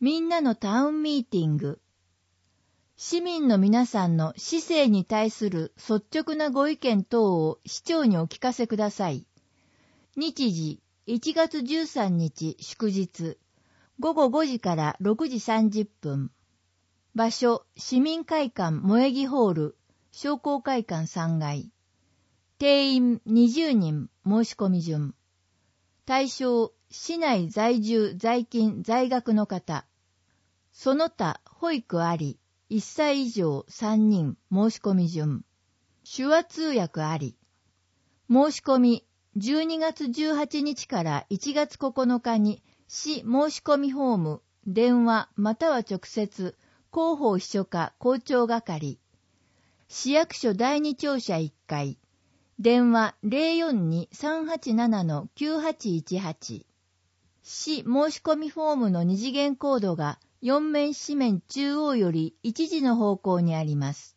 みんなのタウンミーティング。市民の皆さんの市政に対する率直なご意見等を市長にお聞かせください。日時1月13日祝日、午後5時から6時30分。場所、市民会館萌木ホール、商工会館3階。定員20人申し込み順。対象、市内在住在勤在学の方。その他保育あり、1歳以上3人申し込み順。手話通訳あり。申し込み12月18日から1月9日に市申し込みフォーム、電話または直接、広報秘書課校長係。市役所第二庁舎1階。電話 042-387-9818。市申し込みフォームの二次元コードが4面四面中央より1時の方向にあります。